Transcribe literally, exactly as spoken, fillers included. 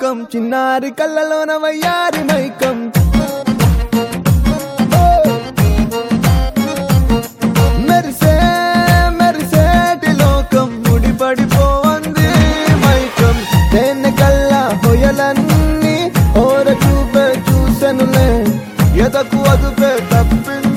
లోకం చిన్నారి కళ్ళలోన వయ్యారి మైకం మెరిసే మెరిసేటి లోకం ముడిపడిపోంది మైకం తేనె కల్లా హొయలన్నీ ఓర చూపే చూసెనులే ఎదకు అదుపే తప్పింది